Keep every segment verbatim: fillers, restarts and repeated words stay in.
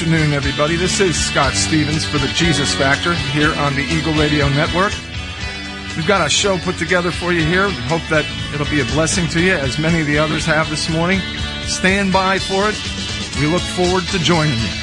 afternoon, everybody. This is Scott Stevens for the Jesus Factor here on the Eagle Radio Network. We've got a show put together for you here. We hope that it'll be a blessing to you, as many of the others have this morning. Stand by for it. We look forward to joining you.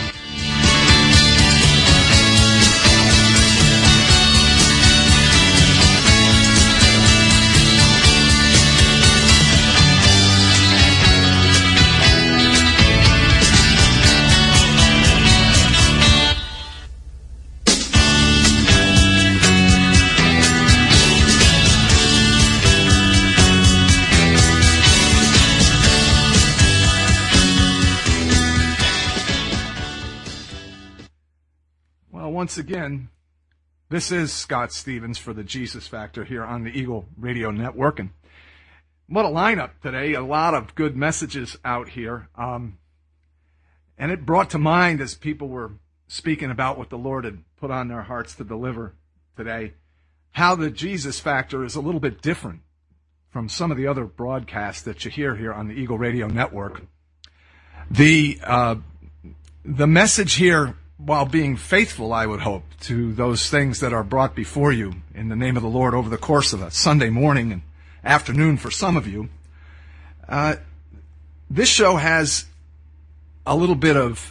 Once again, this is Scott Stevens for the Jesus Factor here on the Eagle Radio Network. And what a lineup today. A lot of good messages out here. Um, and it brought to mind, as people were speaking about what the Lord had put on their hearts to deliver today, how the Jesus Factor is a little bit different from some of the other broadcasts that you hear here on the Eagle Radio Network. The, uh, the message here, while being faithful, I would hope, to those things that are brought before you in the name of the Lord over the course of a Sunday morning and afternoon for some of you, uh, this show has a little bit of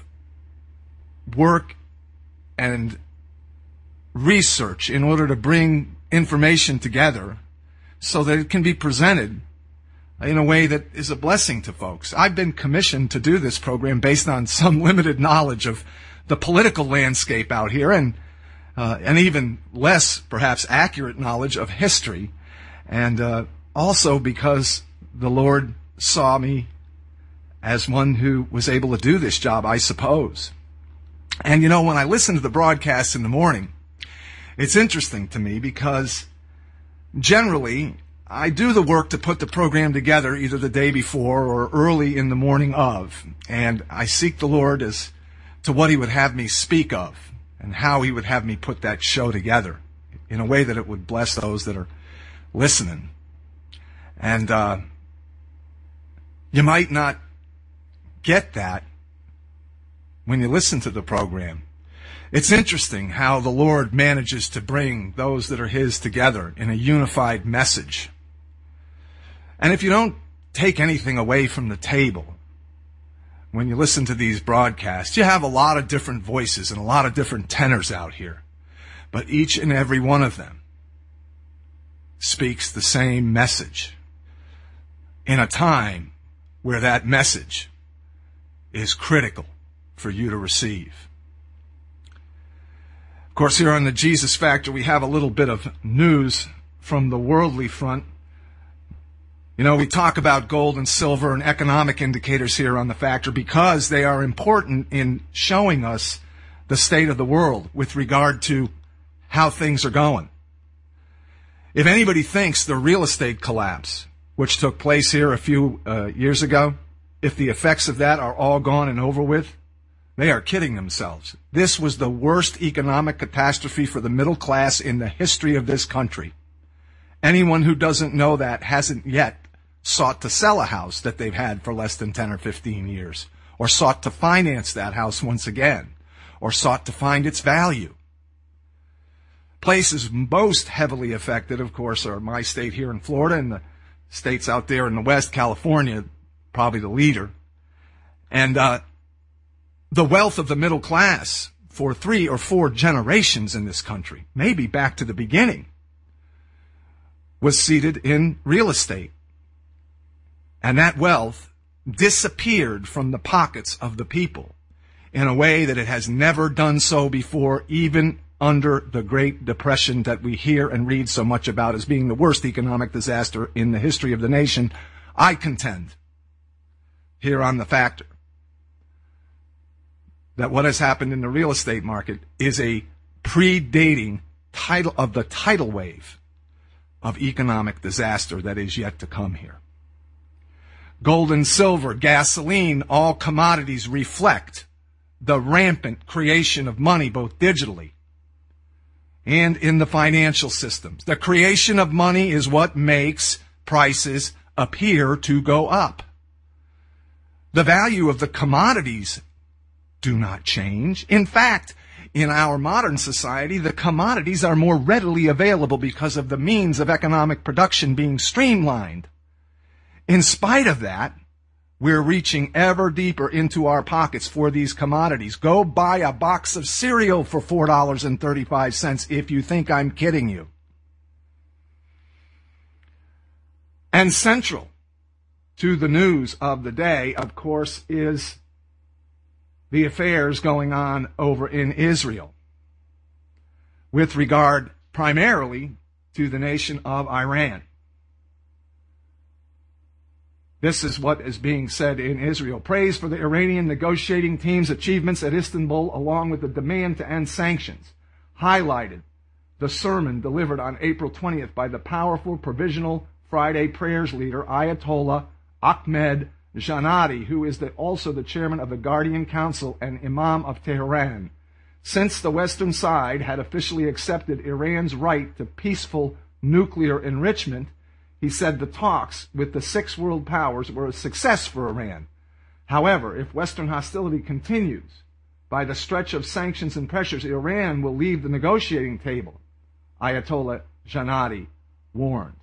work and research in order to bring information together so that it can be presented in a way that is a blessing to folks. I've been commissioned to do this program based on some limited knowledge of the political landscape out here, and uh, and even less, perhaps, accurate knowledge of history, and uh, also because the Lord saw me as one who was able to do this job, I suppose. And you know, when I listen to the broadcasts in the morning, it's interesting to me because generally I do the work to put the program together either the day before or early in the morning of, and I seek the Lord as to what he would have me speak of and how he would have me put that show together in a way that it would bless those that are listening. And uh, you might not get that when you listen to the program. It's interesting how the Lord manages to bring those that are his together in a unified message. And if you don't take anything away from the table, when you listen to these broadcasts, you have a lot of different voices and a lot of different tenors out here. But each and every one of them speaks the same message in a time where that message is critical for you to receive. Of course, here on the Jesus Factor, we have a little bit of news from the worldly front. You know, we talk about gold and silver and economic indicators here on the Factor because they are important in showing us the state of the world with regard to how things are going. If anybody thinks the real estate collapse, which took place here a few uh, years ago, if the effects of that are all gone and over with, they are kidding themselves. This was the worst economic catastrophe for the middle class in the history of this country. Anyone who doesn't know that hasn't yet sought to sell a house that they've had for less than ten or fifteen years, or sought to finance that house once again, or sought to find its value. Places most heavily affected, of course, are my state here in Florida and the states out there in the West, California, probably the leader. And uh, the wealth of the middle class for three or four generations in this country, maybe back to the beginning, was seated in real estate. And that wealth disappeared from the pockets of the people in a way that it has never done so before, even under the Great Depression that we hear and read so much about as being the worst economic disaster in the history of the nation. I contend here on the Factor that what has happened in the real estate market is a predating tidal of the tidal wave of economic disaster that is yet to come here. Gold and silver, gasoline, all commodities reflect the rampant creation of money, both digitally and in the financial systems. The creation of money is what makes prices appear to go up. The value of the commodities do not change. In fact, in our modern society, the commodities are more readily available because of the means of economic production being streamlined. In spite of that, we're reaching ever deeper into our pockets for these commodities. Go buy a box of cereal for four dollars and thirty-five cents if you think I'm kidding you. And central to the news of the day, of course, is the affairs going on over in Israel with regard primarily to the nation of Iran. This is what is being said in Israel. Praise for the Iranian negotiating team's achievements at Istanbul, along with the demand to end sanctions, highlighted the sermon delivered on April twentieth by the powerful Provisional Friday Prayers leader Ayatollah Ahmed Janadi, who is the, also the chairman of the Guardian Council and Imam of Tehran. Since the Western side had officially accepted Iran's right to peaceful nuclear enrichment, he said the talks with the six world powers were a success for Iran. However, if Western hostility continues by the stretch of sanctions and pressures, Iran will leave the negotiating table, Ayatollah Janadi warned.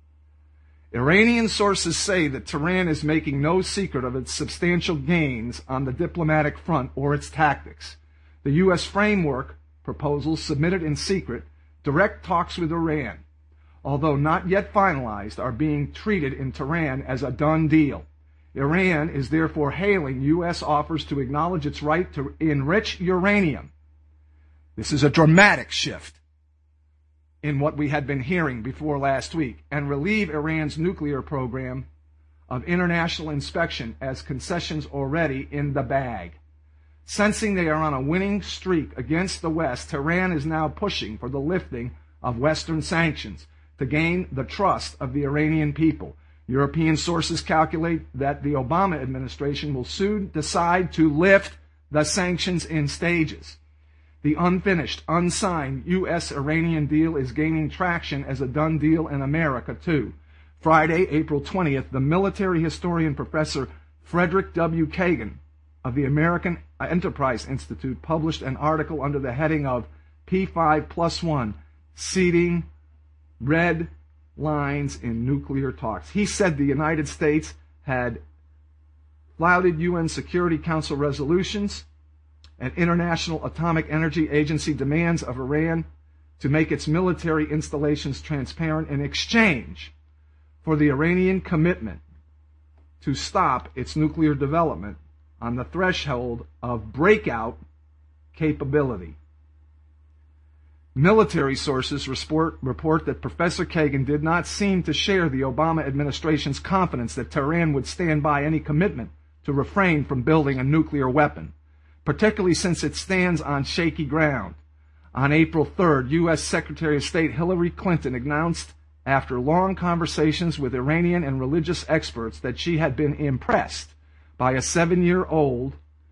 Iranian sources say that Tehran is making no secret of its substantial gains on the diplomatic front or its tactics. The U S framework proposals submitted in secret direct talks with Iran, although not yet finalized, are being treated in Tehran as a done deal. Iran is therefore hailing U S offers to acknowledge its right to enrich uranium. This is a dramatic shift in what we had been hearing before last week, and relieve Iran's nuclear program of international inspection as concessions already in the bag. Sensing they are on a winning streak against the West, Tehran is now pushing for the lifting of Western sanctions to gain the trust of the Iranian people. European sources calculate that the Obama administration will soon decide to lift the sanctions in stages. The unfinished, unsigned U S-Iranian deal is gaining traction as a done deal in America, too. Friday, April twentieth, the military historian Professor Frederick W. Kagan of the American Enterprise Institute published an article under the heading of P five plus one, Seeding Red Lines in Nuclear Talks. He said the United States had flouted U N Security Council resolutions and International Atomic Energy Agency demands of Iran to make its military installations transparent in exchange for the Iranian commitment to stop its nuclear development on the threshold of breakout capability. Military sources report, report that Professor Kagan did not seem to share the Obama administration's confidence that Tehran would stand by any commitment to refrain from building a nuclear weapon, particularly since it stands on shaky ground. On April third, U S Secretary of State Hillary Clinton announced, after long conversations with Iranian and religious experts, that she had been impressed by a seven-year-old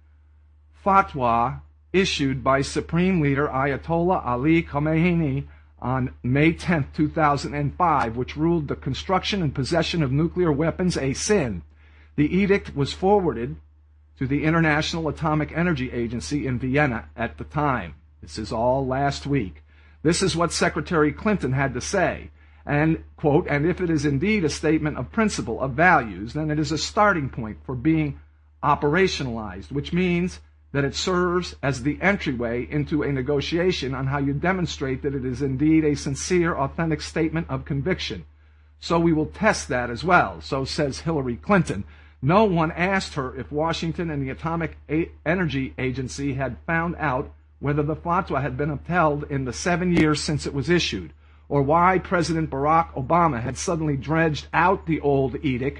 fatwa issued by Supreme Leader Ayatollah Ali Khamenei on May tenth, two thousand five, which ruled the construction and possession of nuclear weapons a sin. The edict was forwarded to the International Atomic Energy Agency in Vienna at the time. This is all last week. This is what Secretary Clinton had to say. And, quote, and if it is indeed a statement of principle, of values, then it is a starting point for being operationalized, which means that it serves as the entryway into a negotiation on how you demonstrate that it is indeed a sincere, authentic statement of conviction. So we will test that as well, so says Hillary Clinton. No one asked her if Washington and the Atomic Energy Agency had found out whether the fatwa had been upheld in the seven years since it was issued, or why President Barack Obama had suddenly dredged out the old edict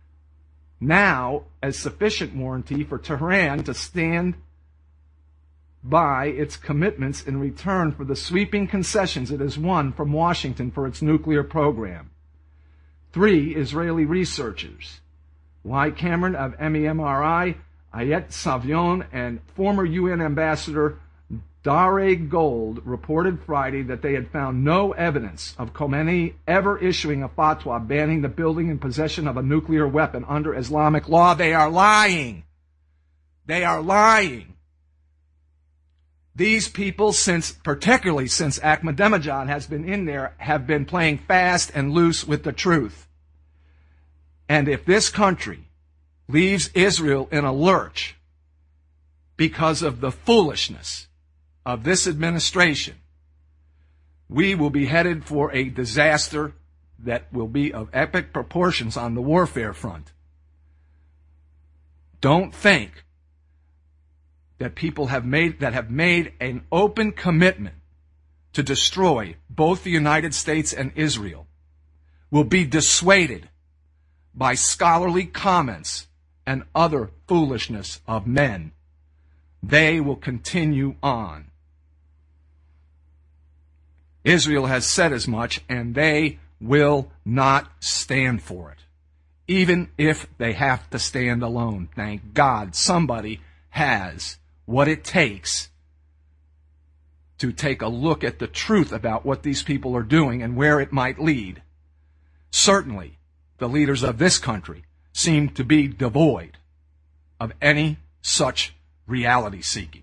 now as sufficient warranty for Tehran to stand by its commitments in return for the sweeping concessions it has won from Washington for its nuclear program. Three Israeli researchers, Y. Cameron of MEMRI, Ayet Savion, and former U N Ambassador Dare Gold, reported Friday that they had found no evidence of Khomeini ever issuing a fatwa banning the building and possession of a nuclear weapon under Islamic law. They are lying. They are lying. These people, since particularly since Ahmadinejad has been in there, have been playing fast and loose with the truth. And if this country leaves Israel in a lurch because of the foolishness of this administration, we will be headed for a disaster that will be of epic proportions on the warfare front. Don't think that people have made that have made an open commitment to destroy both the United States and Israel will be dissuaded by scholarly comments and other foolishness of men. They will continue on. Israel has said as much, and they will not stand for it, even if they have to stand alone. Thank God somebody has what it takes to take a look at the truth about what these people are doing and where it might lead. Certainly, the leaders of this country seem to be devoid of any such reality seeking.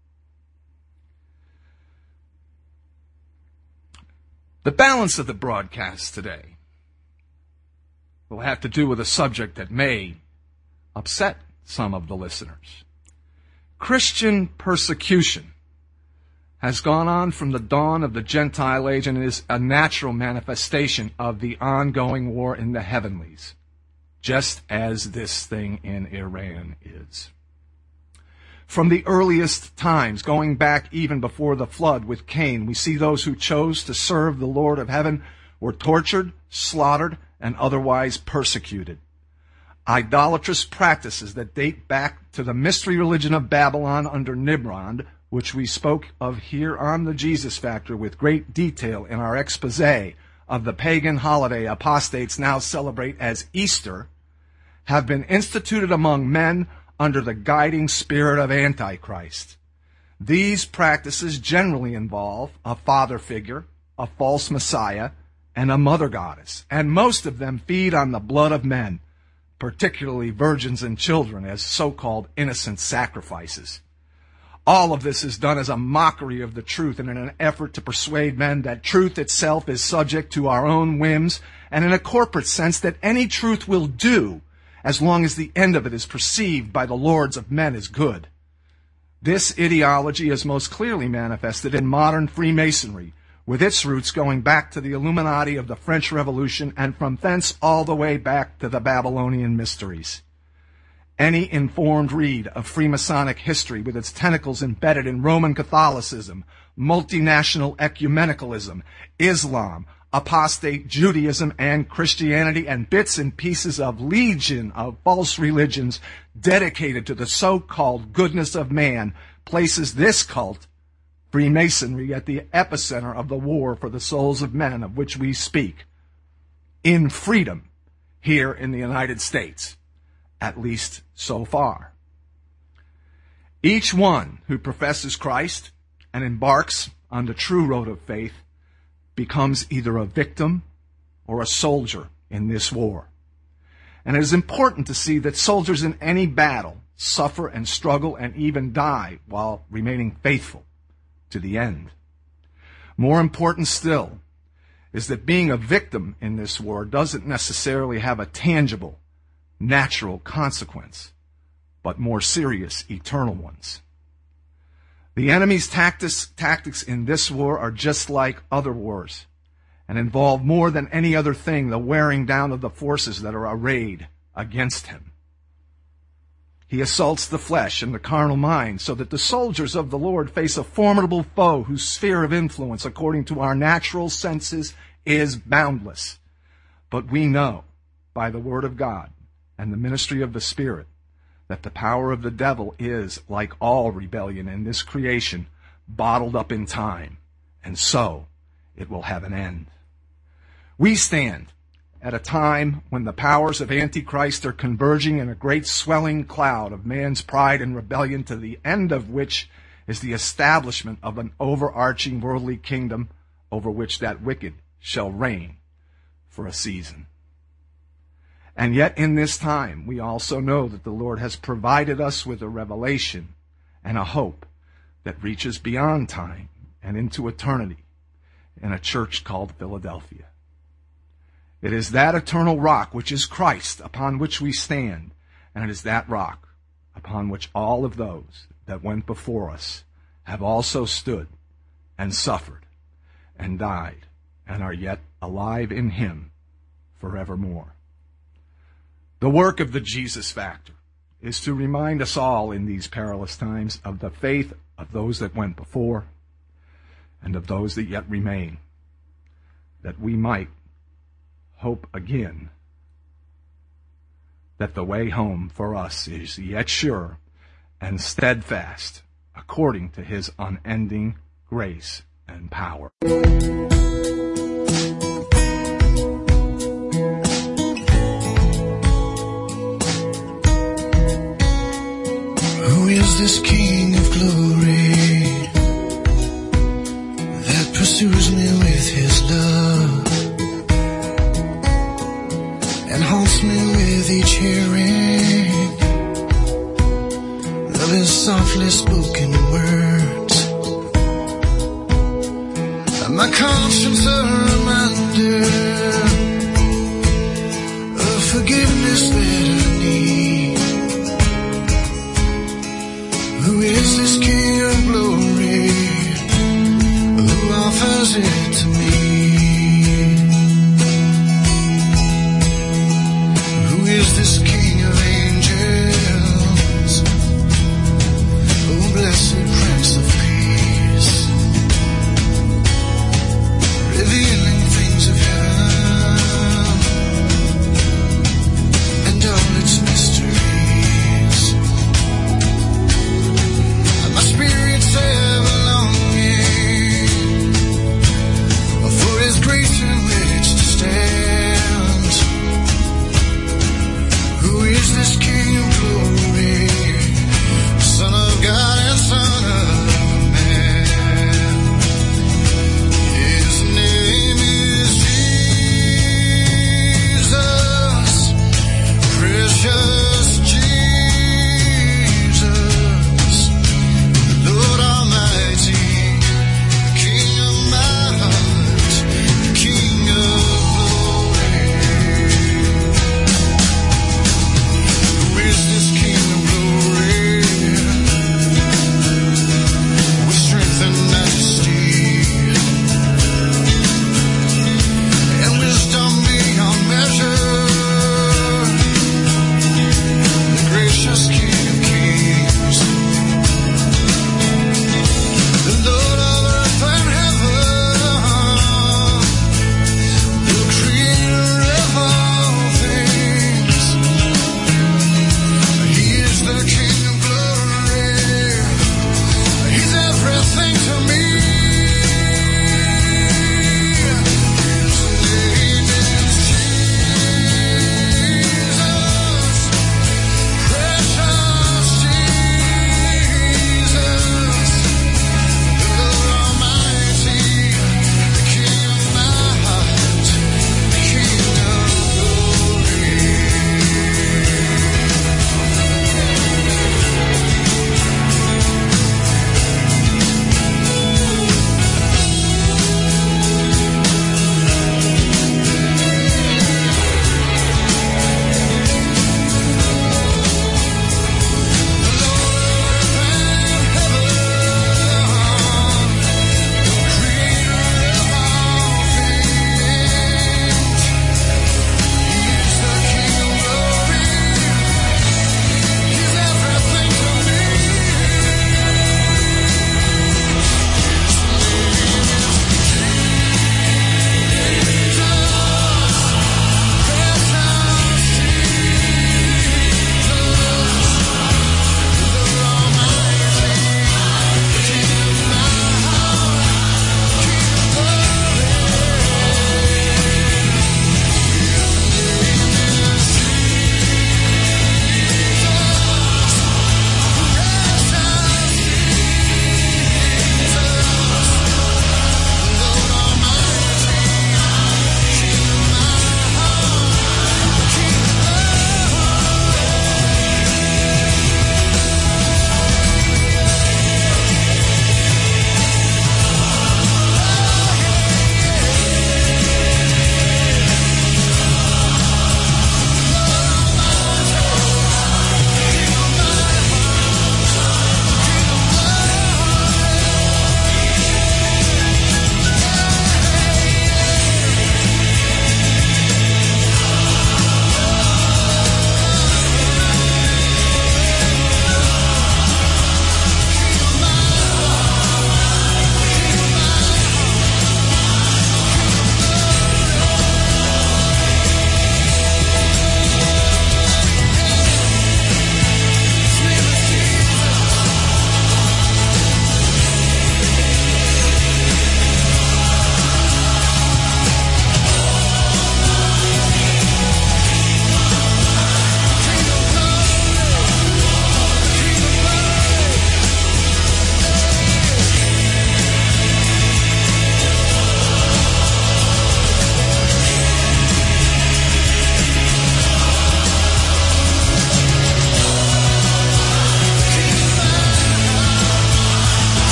The balance of the broadcast today will have to do with a subject that may upset some of the listeners. Christian persecution has gone on from the dawn of the Gentile age and is a natural manifestation of the ongoing war in the heavenlies, just as this thing in Iran is. From the earliest times, going back even before the flood with Cain, we see those who chose to serve the Lord of heaven were tortured, slaughtered, and otherwise persecuted. Idolatrous practices that date back to the mystery religion of Babylon under Nimrod, which we spoke of here on the Jesus Factor with great detail in our expose of the pagan holiday apostates now celebrate as Easter, have been instituted among men under the guiding spirit of Antichrist. These practices generally involve a father figure, a false messiah, and a mother goddess, and most of them feed on the blood of men, particularly virgins and children, as so-called innocent sacrifices. All of this is done as a mockery of the truth and in an effort to persuade men that truth itself is subject to our own whims, and in a corporate sense that any truth will do as long as the end of it is perceived by the lords of men as good. This ideology is most clearly manifested in modern Freemasonry, with its roots going back to the Illuminati of the French Revolution and from thence all the way back to the Babylonian mysteries. Any informed read of Freemasonic history with its tentacles embedded in Roman Catholicism, multinational ecumenicalism, Islam, apostate Judaism and Christianity, and bits and pieces of legion of false religions dedicated to the so-called goodness of man, places this cult, Freemasonry, at the epicenter of the war for the souls of men of which we speak, in freedom here in the United States, at least so far. Each one who professes Christ and embarks on the true road of faith becomes either a victim or a soldier in this war. And it is important to see that soldiers in any battle suffer and struggle and even die while remaining faithful to the end. More important still is that being a victim in this war doesn't necessarily have a tangible, natural consequence, but more serious eternal ones. The enemy's tactics, tactics in this war are just like other wars and involve more than any other thing the wearing down of the forces that are arrayed against him. He assaults the flesh and the carnal mind so that the soldiers of the Lord face a formidable foe whose sphere of influence, according to our natural senses, is boundless. But we know by the word of God and the ministry of the Spirit that the power of the devil is, like all rebellion in this creation, bottled up in time, and so it will have an end. We stand at a time when the powers of Antichrist are converging in a great swelling cloud of man's pride and rebellion, to the end of which is the establishment of an overarching worldly kingdom over which that wicked shall reign for a season. And yet in this time, we also know that the Lord has provided us with a revelation and a hope that reaches beyond time and into eternity in a church called Philadelphia. It is that eternal rock which is Christ upon which we stand, and it is that rock upon which all of those that went before us have also stood and suffered and died and are yet alive in him forevermore. The work of the Jesus Factor is to remind us all in these perilous times of the faith of those that went before and of those that yet remain, that we might hope again that the way home for us is yet sure and steadfast according to his unending grace and power. Who is this King of glory that pursues me with his love and haunts me with each hearing of his softly spoken words? And my conscience a reminder of forgiveness that I need. Who is this King of glory who offers it to me? Who is this King of angels? Oh, blessed Prince of Peace, revealing things of heaven and all its mysteries. And my spirit's ever longing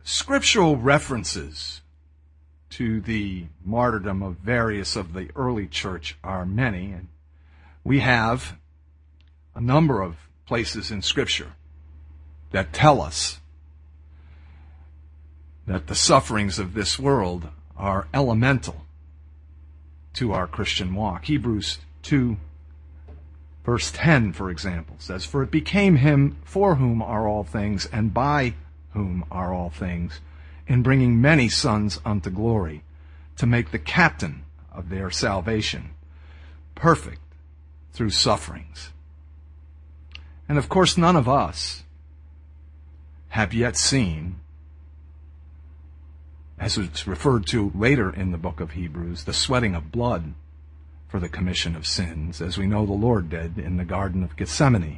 scriptural references to the martyrdom of various of the early church are many, and we have a number of places in Scripture that tell us that the sufferings of this world are elemental to our Christian walk. Hebrews two, verse ten, for example, says, "For it became him for whom are all things, and by whom are all things, in bringing many sons unto glory, to make the captain of their salvation perfect through sufferings." And of course, none of us have yet seen, as it's referred to later in the book of Hebrews, the sweating of blood for the commission of sins, as we know the Lord did in the Garden of Gethsemane.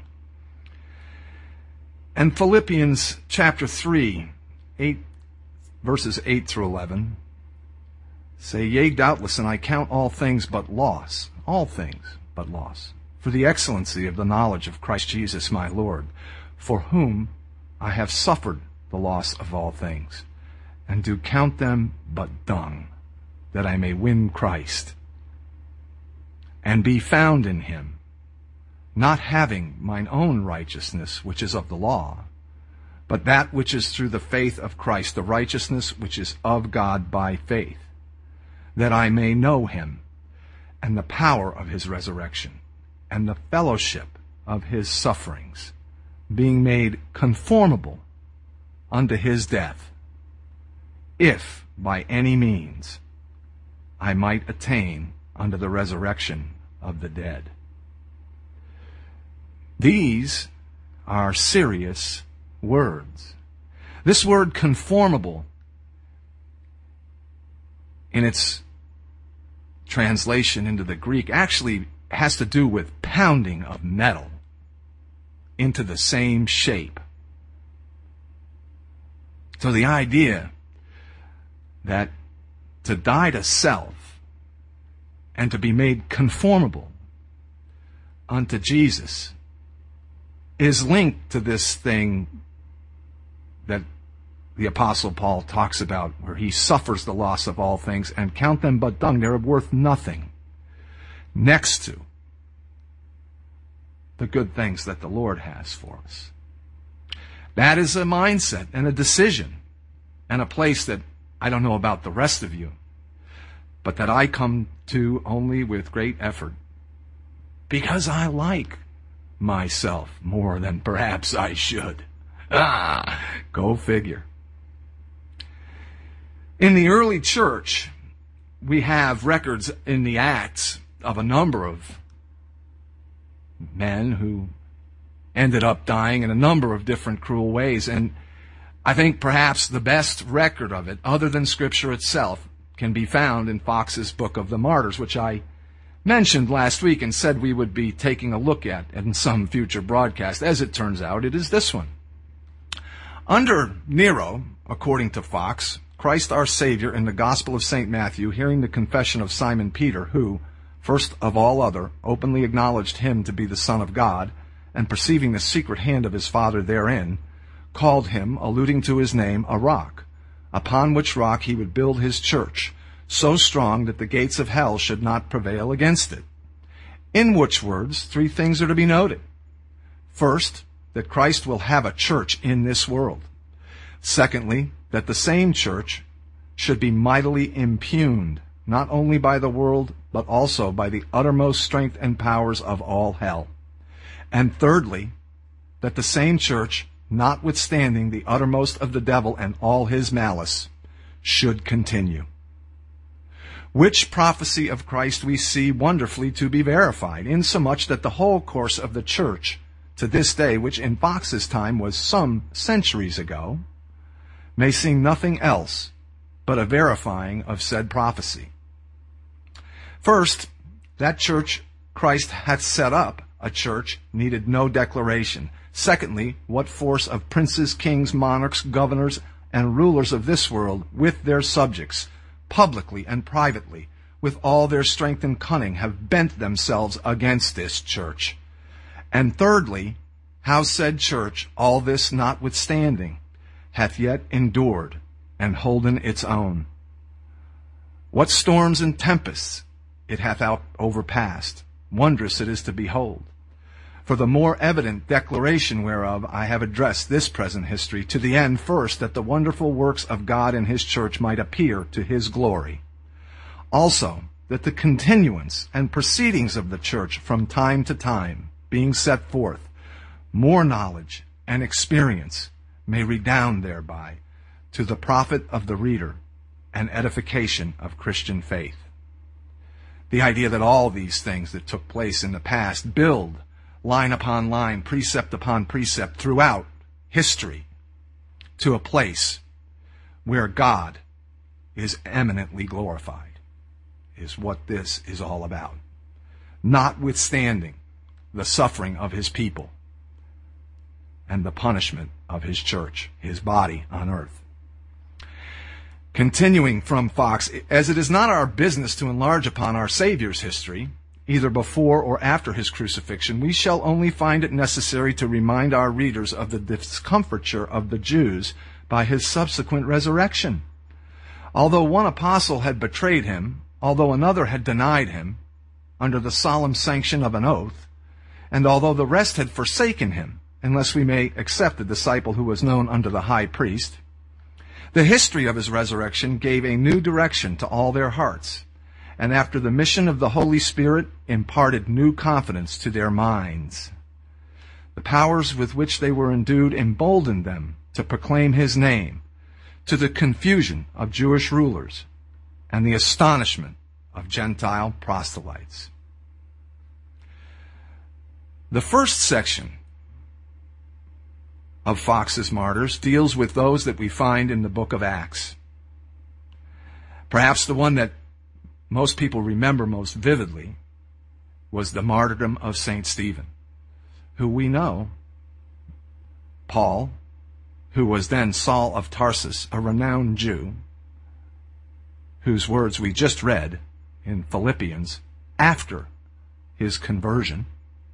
And Philippians chapter three, eight, verses eight through eleven, say, "Yea, doubtless, and I count all things but loss, all things but loss, for the excellency of the knowledge of Christ Jesus my Lord, for whom I have suffered the loss of all things, and do count them but dung, that I may win Christ, and be found in him, not having mine own righteousness, which is of the law, but that which is through the faith of Christ, the righteousness which is of God by faith, that I may know him, and the power of his resurrection, and the fellowship of his sufferings, being made conformable unto his death, if by any means I might attain unto the resurrection of the dead." These are serious words. This word conformable, in its translation into the Greek, actually has to do with pounding of metal into the same shape. So the idea that to die to self and to be made conformable unto Jesus is linked to this thing that the Apostle Paul talks about, where he suffers the loss of all things and count them but dung, they're worth nothing next to the good things that the Lord has for us. That is a mindset and a decision and a place that I don't know about the rest of you, but that I come to only with great effort, because I like myself more than perhaps I should. Ah, go figure. In the early church, we have records in the Acts of a number of men who ended up dying in a number of different cruel ways. And I think perhaps the best record of it, other than Scripture itself, can be found in Fox's Book of the Martyrs, which I mentioned last week and said we would be taking a look at in some future broadcast. As it turns out, it is this one. Under Nero, according to Fox, Christ our Savior in the Gospel of Saint Matthew, hearing the confession of Simon Peter, who, first of all other, openly acknowledged him to be the Son of God, and perceiving the secret hand of his Father therein, called him, alluding to his name, a rock, upon which rock he would build his church, so strong that the gates of hell should not prevail against it. In which words, three things are to be noted. First, that Christ will have a church in this world. Secondly, that the same church should be mightily impugned, not only by the world, but also by the uttermost strength and powers of all hell. And thirdly, that the same church, notwithstanding the uttermost of the devil and all his malice, should continue. Which prophecy of Christ we see wonderfully to be verified, insomuch that the whole course of the church to this day, which in Fox's time was some centuries ago, may seem nothing else but a verifying of said prophecy. First, that church Christ hath set up, a church, needed no declaration. Secondly, what force of princes, kings, monarchs, governors, and rulers of this world, with their subjects, publicly and privately, with all their strength and cunning, have bent themselves against this church. And thirdly, how said church, all this notwithstanding, hath yet endured and holden its own. What storms and tempests it hath out overpassed, wondrous it is to behold. For the more evident declaration whereof I have addressed this present history, to the end first that the wonderful works of God in his church might appear to his glory. Also, that the continuance and proceedings of the church from time to time, being set forth, more knowledge and experience may redound thereby to the profit of the reader and edification of Christian faith. The idea that all these things that took place in the past build line upon line, precept upon precept throughout history to a place where God is eminently glorified is what this is all about. Notwithstanding the suffering of his people and the punishment of his church, his body on earth. Continuing from Fox, as it is not our business to enlarge upon our Savior's history, either before or after his crucifixion, we shall only find it necessary to remind our readers of the discomfiture of the Jews by his subsequent resurrection. Although one apostle had betrayed him, although another had denied him under the solemn sanction of an oath, and although the rest had forsaken him, unless we may accept the disciple who was known unto the high priest, the history of his resurrection gave a new direction to all their hearts, and after the mission of the Holy Spirit imparted new confidence to their minds. The powers with which they were endued emboldened them to proclaim his name, to the confusion of Jewish rulers and the astonishment of Gentile proselytes. The first section of Fox's martyrs deals with those that we find in the book of Acts. Perhaps the one that most people remember most vividly was the martyrdom of Saint Stephen, who we know, Paul, who was then Saul of Tarsus, a renowned Jew, whose words we just read in Philippians after his conversion,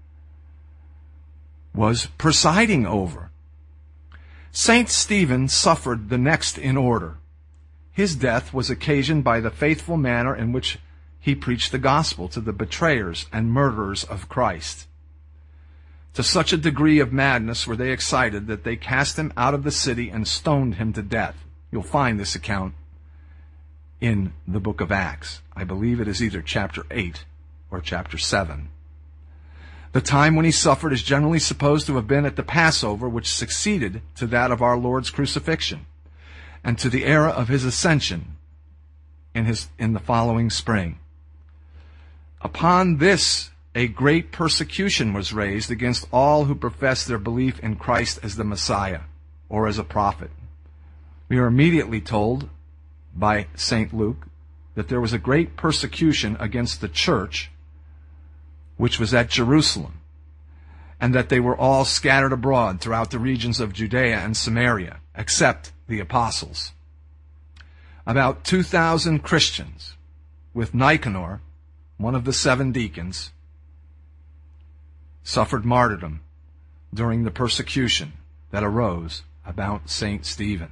was presiding over. Saint Stephen suffered the next in order. His death was occasioned by the faithful manner in which he preached the gospel to the betrayers and murderers of Christ. To such a degree of madness were they excited that they cast him out of the city and stoned him to death. You'll find this account in the book of Acts. I believe it is either chapter eight or chapter seven. The time when he suffered is generally supposed to have been at the Passover, which succeeded to that of our Lord's crucifixion, and to the era of his ascension in, his, in the following spring. Upon this, a great persecution was raised against all who professed their belief in Christ as the Messiah or as a prophet. We are immediately told by Saint Luke that there was a great persecution against the church which was at Jerusalem, and that they were all scattered abroad throughout the regions of Judea and Samaria, except the apostles. About two thousand Christians, with Nicanor, one of the seven deacons, suffered martyrdom during the persecution that arose about Saint Stephen.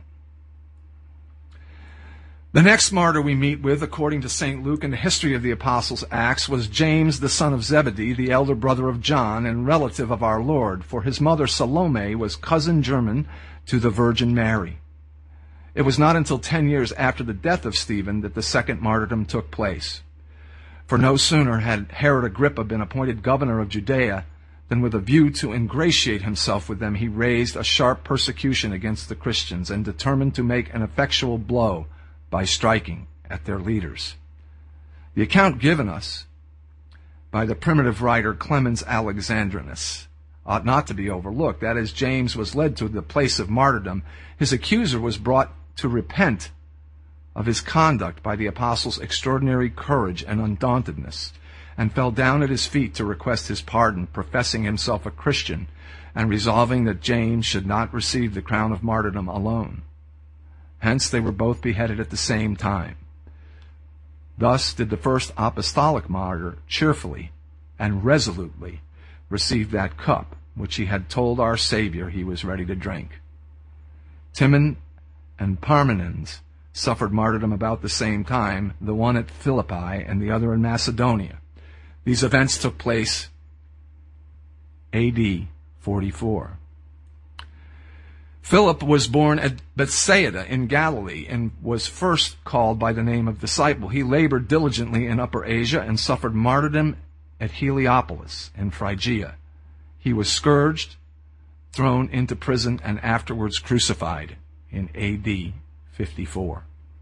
The next martyr we meet with, according to Saint Luke in the history of the Apostles' Acts, was James, the son of Zebedee, the elder brother of John and relative of our Lord, for his mother Salome was cousin german to the Virgin Mary. It was not until ten years after the death of Stephen that the second martyrdom took place. For no sooner had Herod Agrippa been appointed governor of Judea than, with a view to ingratiate himself with them, he raised a sharp persecution against the Christians and determined to make an effectual blow by striking at their leaders. The account given us by the primitive writer Clemens Alexandrinus ought not to be overlooked. That as James was led to the place of martyrdom, his accuser was brought to repent of his conduct by the apostle's extraordinary courage and undauntedness, and fell down at his feet to request his pardon, professing himself a Christian and resolving that James should not receive the crown of martyrdom alone. Hence they were both beheaded at the same time. Thus did the first apostolic martyr cheerfully and resolutely receive that cup which he had told our Savior he was ready to drink. Timon and Parmenides suffered martyrdom about the same time, the one at Philippi and the other in Macedonia. These events took place A D forty-four. Philip was born at Bethsaida in Galilee and was first called by the name of disciple. He labored diligently in Upper Asia and suffered martyrdom at Heliopolis in Phrygia. He was scourged, thrown into prison, and afterwards crucified in A D fifty-four.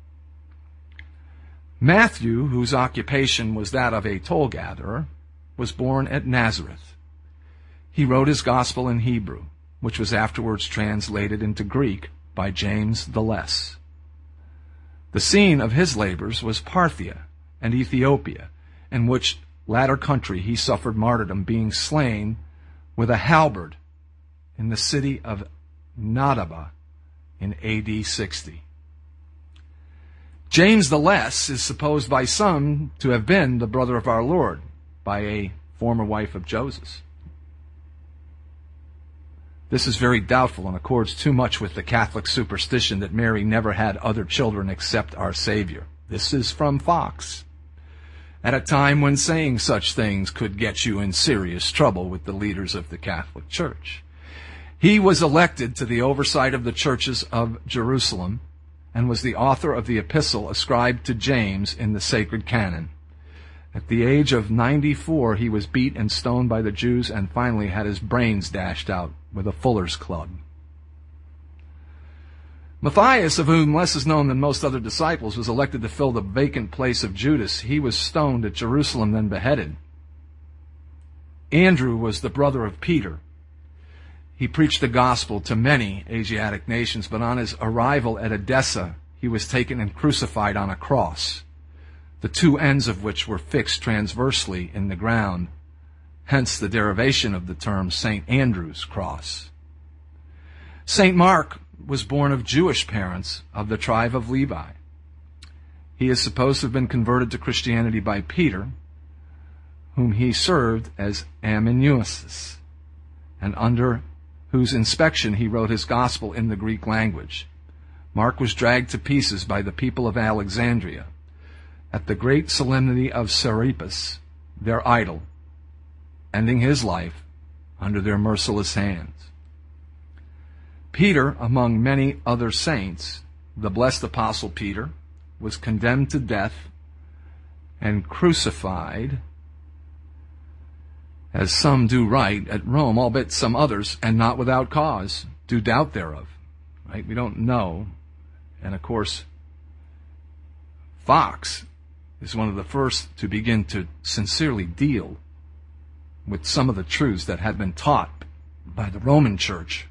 Matthew, whose occupation was that of a toll gatherer, was born at Nazareth. He wrote his gospel in Hebrew, which was afterwards translated into Greek by James the Less. The scene of his labors was Parthia and Ethiopia, in which latter country he suffered martyrdom, being slain with a halberd in the city of Nadaba in A D sixty. James the Less is supposed by some to have been the brother of our Lord by a former wife of Joseph. This is very doubtful and accords too much with the Catholic superstition that Mary never had other children except our Savior. This is from Fox, at a time when saying such things could get you in serious trouble with the leaders of the Catholic Church. He was elected to the oversight of the churches of Jerusalem and was the author of the epistle ascribed to James in the sacred canon. At the age of ninety-four, he was beat and stoned by the Jews and finally had his brains dashed out with a fuller's club. Matthias, of whom less is known than most other disciples, was elected to fill the vacant place of Judas. He was stoned at Jerusalem, then beheaded. Andrew was the brother of Peter. He preached the gospel to many Asiatic nations, but on his arrival at Edessa, he was taken and crucified on a cross, the two ends of which were fixed transversely in the ground, hence the derivation of the term Saint Andrew's cross. Saint Mark was born of Jewish parents of the tribe of Levi. He is supposed to have been converted to Christianity by Peter, whom he served as amanuensis, and under whose inspection he wrote his gospel in the Greek language. Mark was dragged to pieces by the people of Alexandria at the great solemnity of Serapis, their idol, ending his life under their merciless hands. Peter, among many other saints, the blessed apostle Peter, was condemned to death and crucified, as some do write, at Rome, albeit some others, and not without cause, do doubt thereof. Right? We don't know. And of course, Fox is one of the first to begin to sincerely deal with some of the truths that had been taught by the Roman Church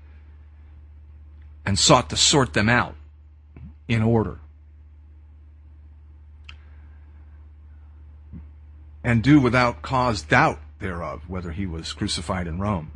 and sought to sort them out in order. And do without cause doubt thereof, whether he was crucified in Rome.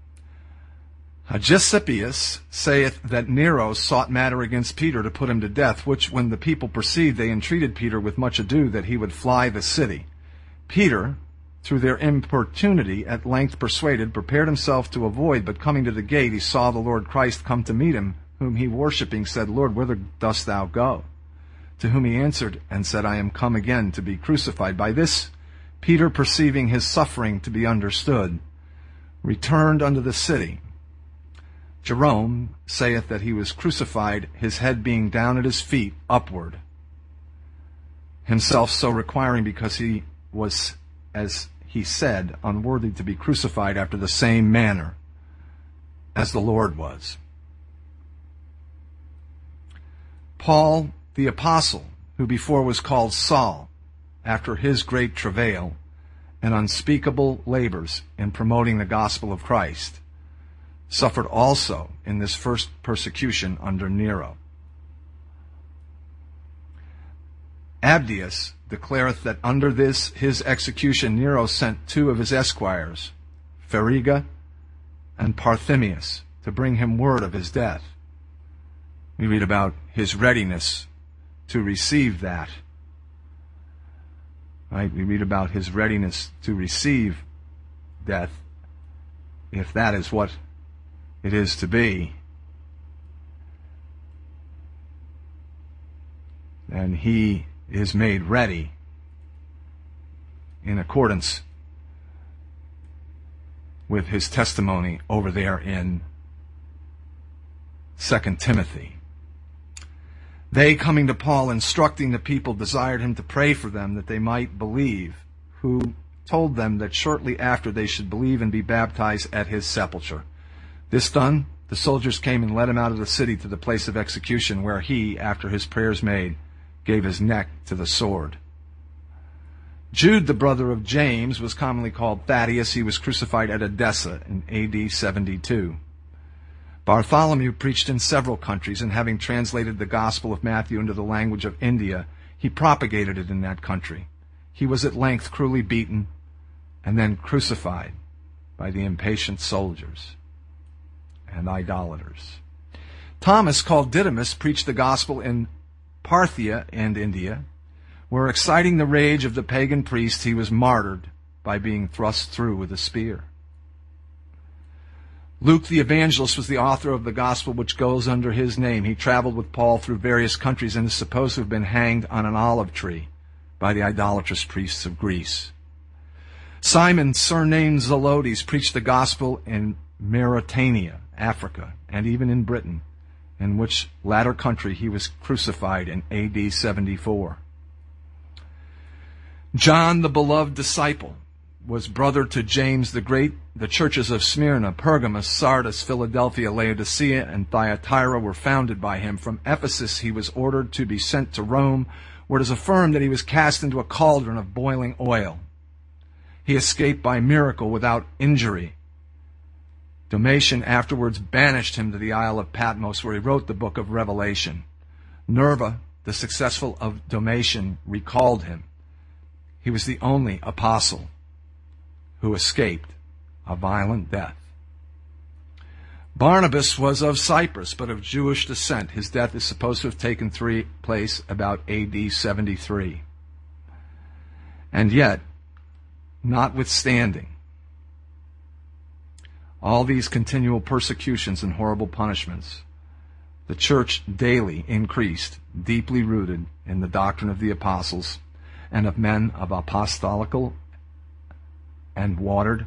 Hegesippus saith that Nero sought matter against Peter to put him to death, which when the people perceived, they entreated Peter with much ado that he would fly the city. Peter, through their importunity, at length persuaded, prepared himself to avoid, but coming to the gate, he saw the Lord Christ come to meet him, whom he worshipping said, Lord, whither dost thou go? To whom he answered and said, I am come again to be crucified. By this Peter, perceiving his suffering to be understood, returned unto the city. Jerome saith that he was crucified, his head being down at his feet, upward, himself so requiring because he was, as he said, unworthy to be crucified after the same manner as the Lord was. Paul the apostle, who before was called Saul, after his great travail and unspeakable labors in promoting the gospel of Christ, suffered also in this first persecution under Nero. Abdius declareth that under this his execution Nero sent two of his esquires, Feriga and Parthenius, to bring him word of his death. We read about his readiness to receive that. Right? We read about his readiness to receive death, if that is what it is to be. and he is made ready in accordance with his testimony over there in Second Timothy. They, coming to Paul, instructing the people, desired him to pray for them that they might believe, who told them that shortly after they should believe and be baptized at his sepulchre. This done, the soldiers came and led him out of the city to the place of execution, where he, after his prayers made, gave his neck to the sword. Jude, the brother of James, was commonly called Thaddeus. He was crucified at Edessa in A D seventy-two. Bartholomew preached in several countries, and having translated the Gospel of Matthew into the language of India, he propagated it in that country. He was at length cruelly beaten and then crucified by the impatient soldiers and idolaters. Thomas, called Didymus, preached the gospel in Parthia and India, where, exciting the rage of the pagan priests, he was martyred by being thrust through with a spear. Luke the evangelist was the author of the gospel which goes under his name. He traveled with Paul through various countries and is supposed to have been hanged on an olive tree by the idolatrous priests of Greece. Simon, surnamed Zelotes, preached the gospel in Mauritania, Africa, and even in Britain, in which latter country he was crucified in A D seventy-four. John, the beloved disciple, was brother to James the Great. The churches of Smyrna, Pergamos, Sardis, Philadelphia, Laodicea, and Thyatira were founded by him. From Ephesus he was ordered to be sent to Rome, where it is affirmed that he was cast into a cauldron of boiling oil. He escaped by miracle without injury. Domitian afterwards banished him to the Isle of Patmos, where he wrote the book of Revelation. Nerva, the successor of Domitian, recalled him. He was the only apostle who escaped a violent death. Barnabas was of Cyprus, but of Jewish descent. His death is supposed to have taken three, place about A D seventy-three. And yet, notwithstanding all these continual persecutions and horrible punishments, the church daily increased, deeply rooted in the doctrine of the apostles and of men of apostolical and watered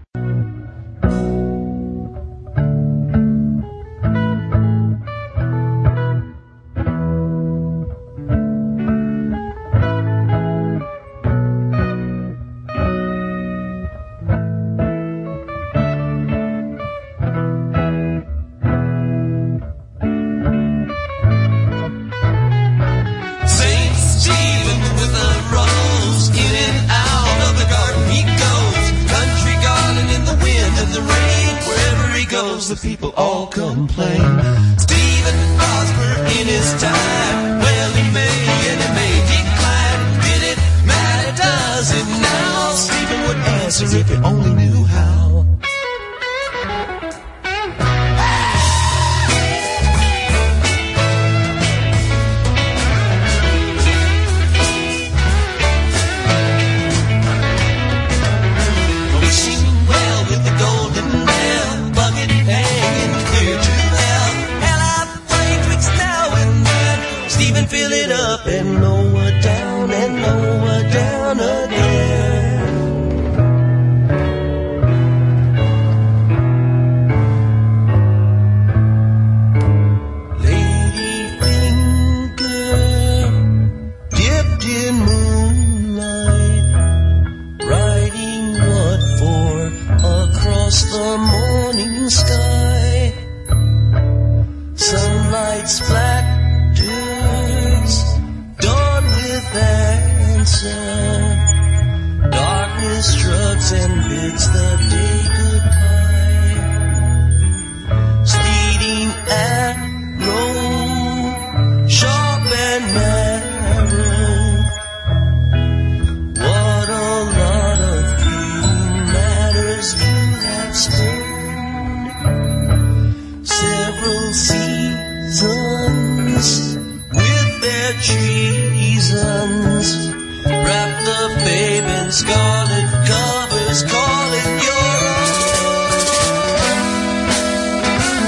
the people all complain. Stephen prospered in his time. Well, he may and he may decline. Did it matter? Does it now? Stephen would answer if he only knew how. Fill it up and lower down and lower down again. Lady finger dipped in moonlight, writing what for across the morning sky. Sunlight's black answer. Darkness struts and bids the day goodbye. Speeding arrow, sharp and narrow. What a lot of fleeting matters you have spent. Several seasons with their treasons. Wrap the babe in scarlet covers, call it your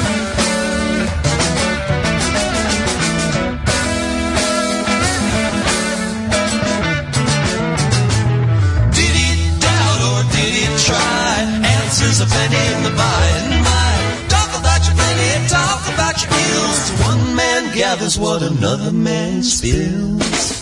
own. gathers what another man spills.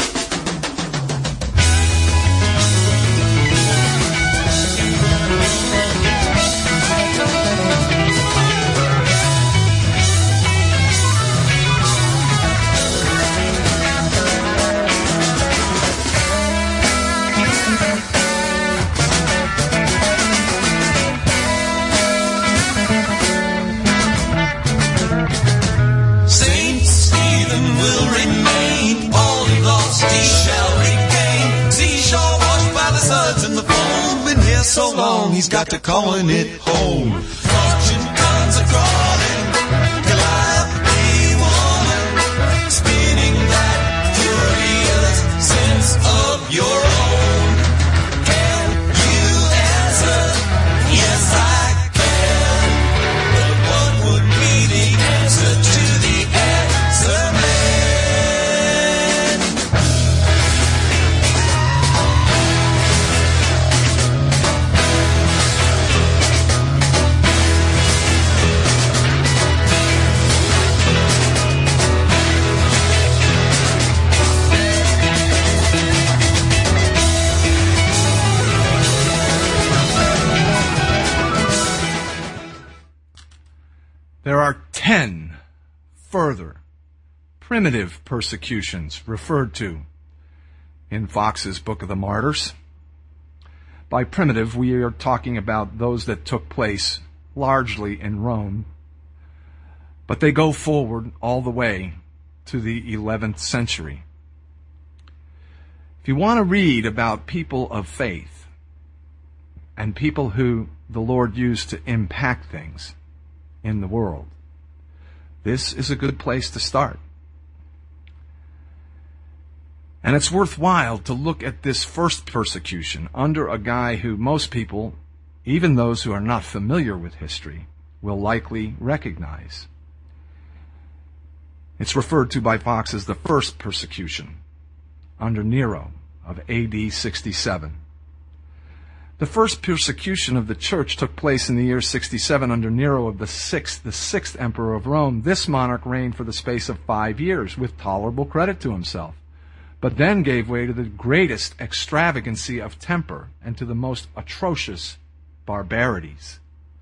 So long, he's got to calling it home. Fortune comes a-crawling, Goliath be woman, spinning that furious sense of your own. Can you answer? Yes, I can. But what would be the answer to the answer man? There are ten further primitive persecutions referred to in Fox's Book of the Martyrs. By primitive, we are talking about those that took place largely in Rome, but they go forward all the way to the eleventh century. If you want to read about people of faith and people who the Lord used to impact things in the world, this is a good place to start. And it's worthwhile to look at this first persecution under a guy who most people, even those who are not familiar with history, will likely recognize. It's referred to by Fox as the first persecution under Nero of A D sixty-seven. The first persecution of the church took place in the year sixty-seven under Nero of the sixth, the sixth emperor of Rome. This monarch reigned for the space of five years with tolerable credit to himself, but then gave way to the greatest extravagancy of temper and to the most atrocious barbarities.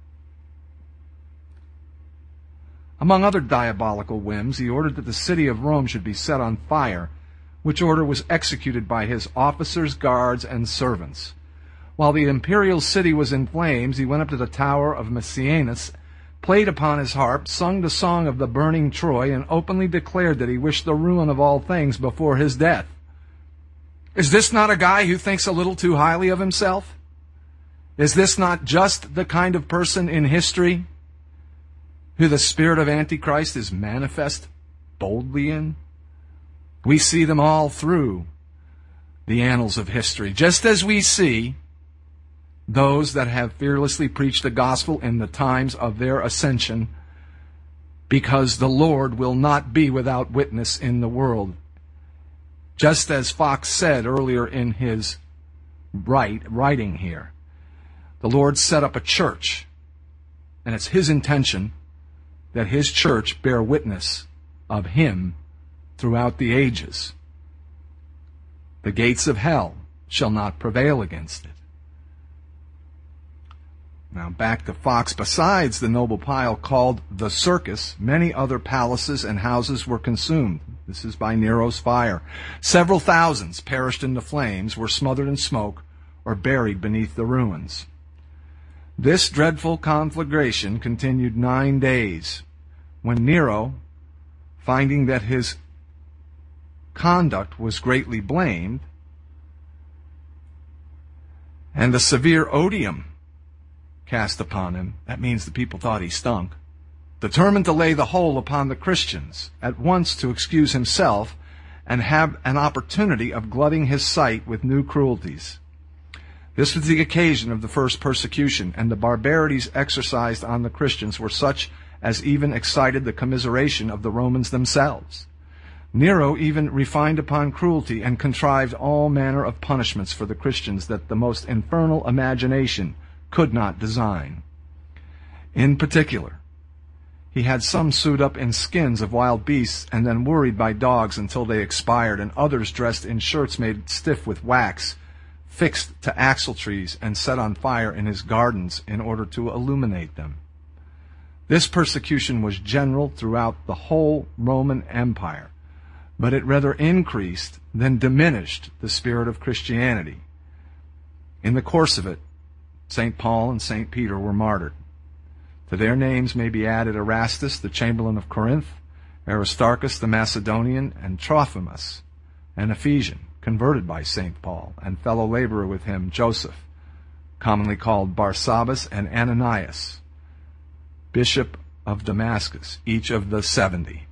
Among other diabolical whims, he ordered that the city of Rome should be set on fire, which order was executed by his officers, guards, and servants. While the imperial city was in flames, he went up to the tower of Messianus, played upon his harp, sung the song of the burning Troy, and openly declared that he wished the ruin of all things before his death. Is this not a guy who thinks a little too highly of himself? Is this not just the kind of person in history who the spirit of Antichrist is manifest boldly in? We see them all through the annals of history, just as we see those that have fearlessly preached the gospel in the times of their ascension, because the Lord will not be without witness in the world. Just as Fox said earlier in his write, writing here, the Lord set up a church, and it's his intention that his church bear witness of him throughout the ages. The gates of hell shall not prevail against it. Now back to Fox. Besides the noble pile called the Circus, many other palaces and houses were consumed. This is by Nero's fire. Several thousands perished in the flames, were smothered in smoke, or buried beneath the ruins. This dreadful conflagration continued nine days, when Nero, finding that his conduct was greatly blamed, and the severe odium cast upon him, that means the people thought he stunk, determined to lay the whole upon the Christians, at once to excuse himself and have an opportunity of glutting his sight with new cruelties. This was the occasion of the first persecution, and the barbarities exercised on the Christians were such as even excited the commiseration of the Romans themselves. Nero even refined upon cruelty and contrived all manner of punishments for the Christians that the most infernal imagination could not design. In particular, He had some sewed up in skins of wild beasts and then worried by dogs until they expired, and others dressed in shirts made stiff with wax, fixed to axle trees and set on fire in his gardens in order to illuminate them. This persecution was general throughout the whole Roman Empire, but it rather increased than diminished the spirit of Christianity. In the course of it, Saint Paul and Saint Peter were martyred. To their names may be added Erastus, the Chamberlain of Corinth, Aristarchus the Macedonian, and Trophimus, an Ephesian, converted by Saint Paul, and fellow laborer with him, Joseph, commonly called Barsabbas, and Ananias, Bishop of Damascus, each of the seventy.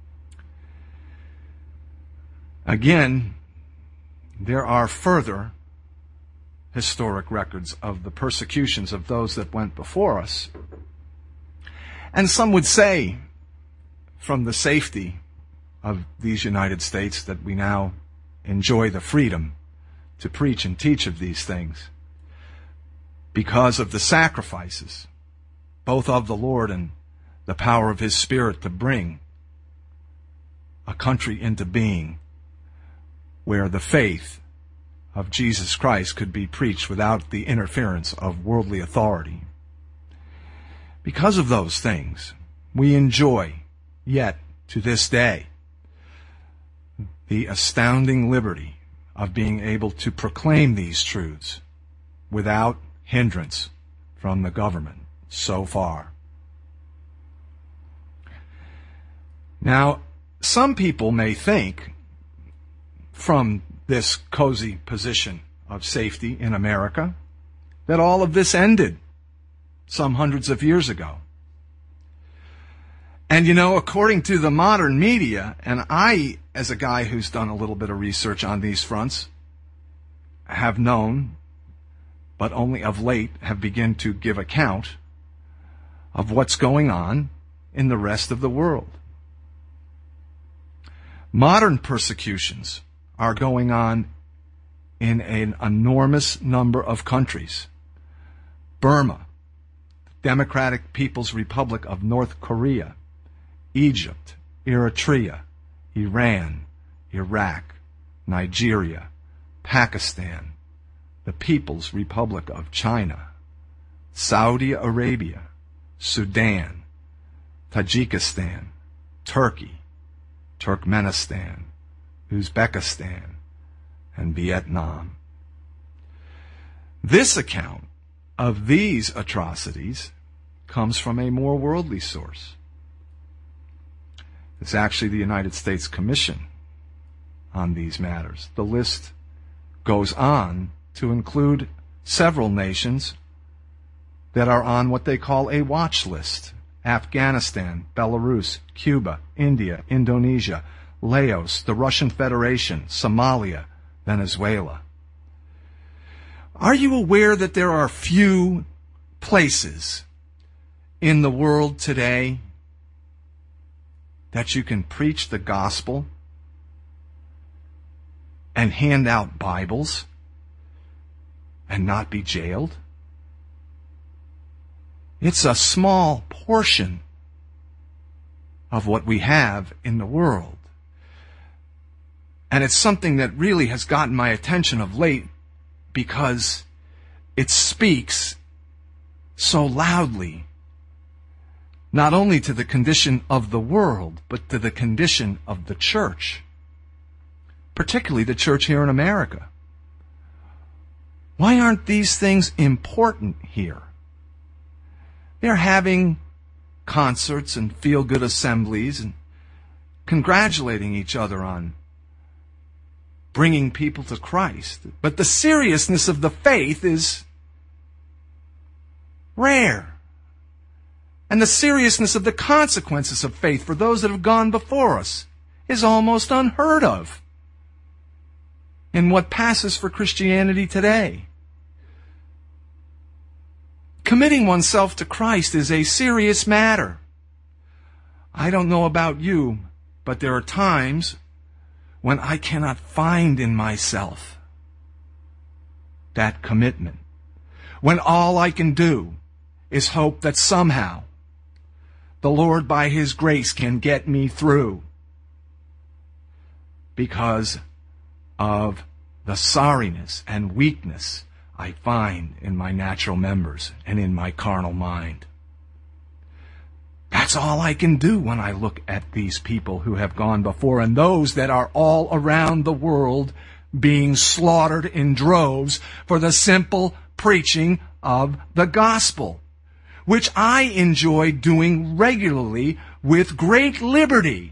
Again, there are further historic records of the persecutions of those that went before us. And some would say, from the safety of these United States, that we now enjoy the freedom to preach and teach of these things because of the sacrifices, both of the Lord and the power of His Spirit to bring a country into being where the faith of Jesus Christ could be preached without the interference of worldly authority. Because of those things, we enjoy, yet to this day, the astounding liberty of being able to proclaim these truths without hindrance from the government so far. Now, some people may think, from this cozy position of safety in America, that all of this ended some hundreds of years ago. And you know, according to the modern media, and I, as a guy who's done a little bit of research on these fronts, have known, but only of late have begun to give account of what's going on in the rest of the world. Modern persecutions are going on in an enormous number of countries. Burma, Democratic People's Republic of North Korea, Egypt, Eritrea, Iran, Iraq, Nigeria, Pakistan, the People's Republic of China, Saudi Arabia, Sudan, Tajikistan, Turkey, Turkmenistan, Uzbekistan, and Vietnam. This account of these atrocities comes from a more worldly source. It's actually the United States Commission on these matters. The list goes on to include several nations that are on what they call a watch list: Afghanistan, Belarus, Cuba, India, Indonesia, Laos, the Russian Federation, Somalia, Venezuela. Are you aware that there are few places in the world today that you can preach the gospel and hand out Bibles and not be jailed? It's a small portion of what we have in the world. And it's something that really has gotten my attention of late because it speaks so loudly, not only to the condition of the world, but to the condition of the church, particularly the church here in America. Why aren't these things important here? They're having concerts and feel-good assemblies and congratulating each other on bringing people to Christ. But the seriousness of the faith is rare. And the seriousness of the consequences of faith for those that have gone before us is almost unheard of in what passes for Christianity today. Committing oneself to Christ is a serious matter. I don't know about you, but there are times when I cannot find in myself that commitment. When all I can do is hope that somehow the Lord by His grace can get me through because of the sorriness and weakness I find in my natural members and in my carnal mind. That's all I can do when I look at these people who have gone before and those that are all around the world being slaughtered in droves for the simple preaching of the gospel, which I enjoy doing regularly with great liberty.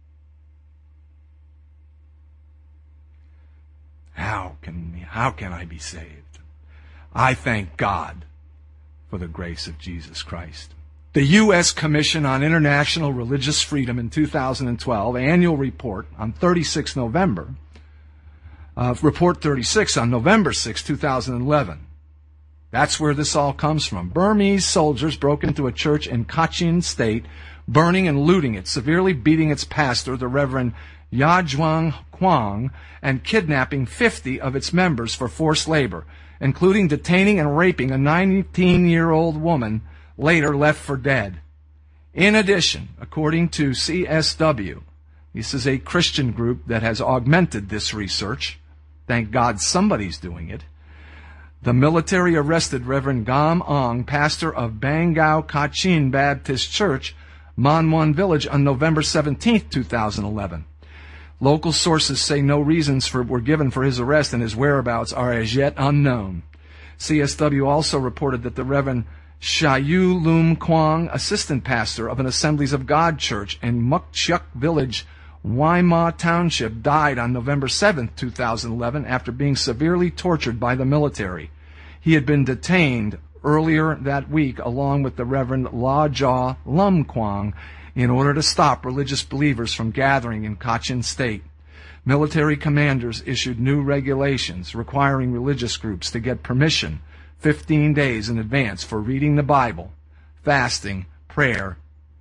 How can, how can I be saved? I thank God for the grace of Jesus Christ. The U S Commission on International Religious Freedom in two thousand twelve annual report on the thirty-sixth of November, uh, report thirty-six on November sixth, two thousand eleven. That's where this all comes from. Burmese soldiers broke into a church in Kachin State, burning and looting it, severely beating its pastor, the Reverend Yajwang Kwang, and kidnapping fifty of its members for forced labor, including detaining and raping a nineteen-year-old woman, later left for dead. In addition, according to C S W, this is a Christian group that has augmented this research. Thank God somebody's doing it. The military arrested Reverend Gam Ong, pastor of Bangau Kachin Baptist Church, Manwan Village, on November seventeenth, two thousand eleven. Local sources say no reasons for, were given for his arrest and his whereabouts are as yet unknown. C S W also reported that the Reverend Shayu Lum Kwang, assistant pastor of an Assemblies of God church in Mukchuk Village, Waima Township, died on November seventh, two thousand eleven after being severely tortured by the military. He had been detained earlier that week along with the Reverend La Jaw Lum Kwang in order to stop religious believers from gathering in Kachin State. Military commanders issued new regulations requiring religious groups to get permission fifteen days in advance for reading the Bible, fasting, prayer,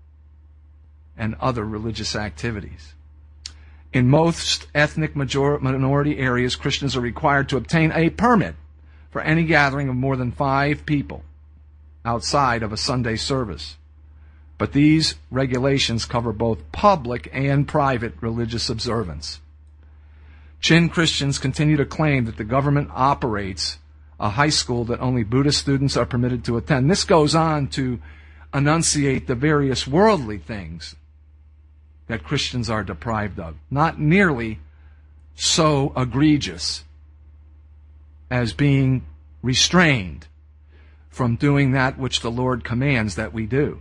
and other religious activities. In most ethnic major- minority areas, Christians are required to obtain a permit for any gathering of more than five people outside of a Sunday service. But these regulations cover both public and private religious observance. Chin Christians continue to claim that the government operates a high school that only Buddhist students are permitted to attend. This goes on to enunciate the various worldly things that Christians are deprived of. Not nearly so egregious as being restrained from doing that which the Lord commands that we do,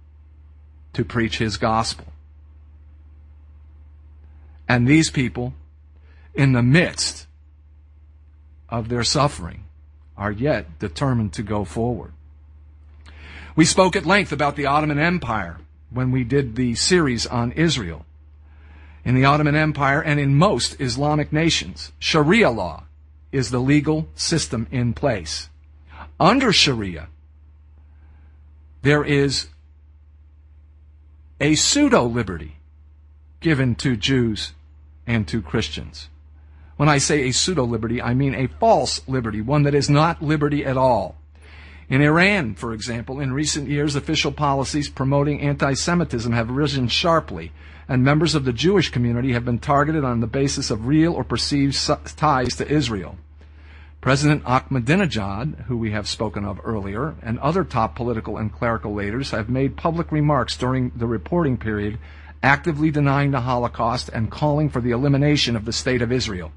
to preach His gospel. And these people, in the midst of their suffering, are yet determined to go forward. We spoke at length about the Ottoman Empire when we did the series on Israel. In the Ottoman Empire and in most Islamic nations, Sharia law is the legal system in place. Under Sharia, there is a pseudo-liberty given to Jews and to Christians. When I say a pseudo-liberty, I mean a false liberty, one that is not liberty at all. In Iran, for example, in recent years, official policies promoting anti-Semitism have risen sharply, and members of the Jewish community have been targeted on the basis of real or perceived ties to Israel. President Ahmadinejad, who we have spoken of earlier, and other top political and clerical leaders have made public remarks during the reporting period actively denying the Holocaust and calling for the elimination of the State of Israel.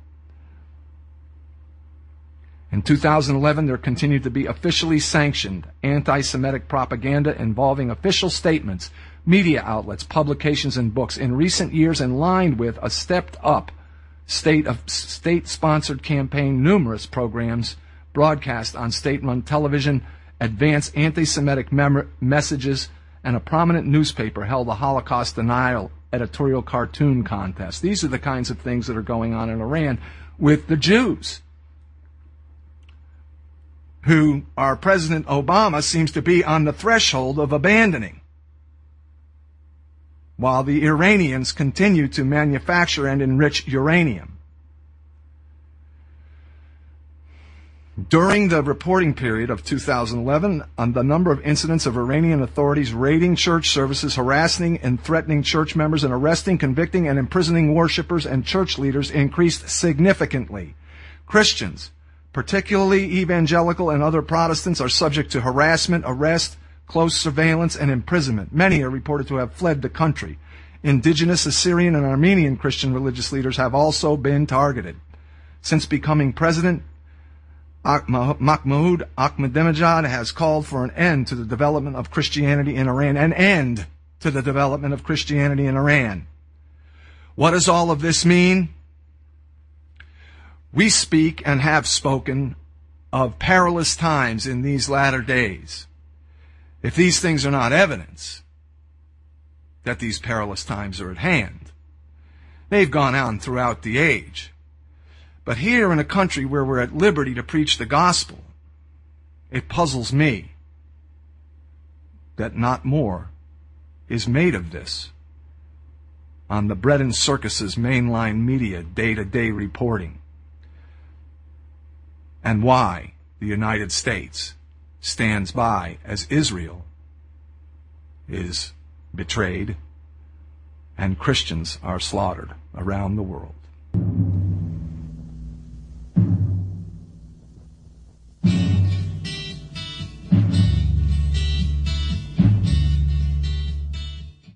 In two thousand eleven, there continued to be officially sanctioned anti-Semitic propaganda involving official statements, media outlets, publications, and books in recent years, in line with a stepped-up state of state-sponsored campaign. Numerous programs broadcast on state-run television advance anti-Semitic mem- messages, and a prominent newspaper held a Holocaust denial editorial cartoon contest. These are the kinds of things that are going on in Iran with the Jews, who our President Obama seems to be on the threshold of abandoning, while the Iranians continue to manufacture and enrich uranium. During the reporting period of two thousand eleven, on the number of incidents of Iranian authorities raiding church services, harassing and threatening church members, and arresting, convicting, and imprisoning worshipers and church leaders increased significantly. Christians, particularly evangelical and other Protestants, are subject to harassment, arrest, close surveillance, and imprisonment. Many are reported to have fled the country. Indigenous Assyrian and Armenian Christian religious leaders have also been targeted. Since becoming president, Mahmoud Ahmadinejad has called for an end to the development of Christianity in Iran, an end to the development of Christianity in Iran. What does all of this mean? We speak and have spoken of perilous times in these latter days. If these things are not evidence that these perilous times are at hand, they've gone on throughout the age. But here in a country where we're at liberty to preach the gospel, it puzzles me that not more is made of this on the bread and circuses mainline media day-to-day reporting, and why the United States stands by as Israel is betrayed and Christians are slaughtered around the world.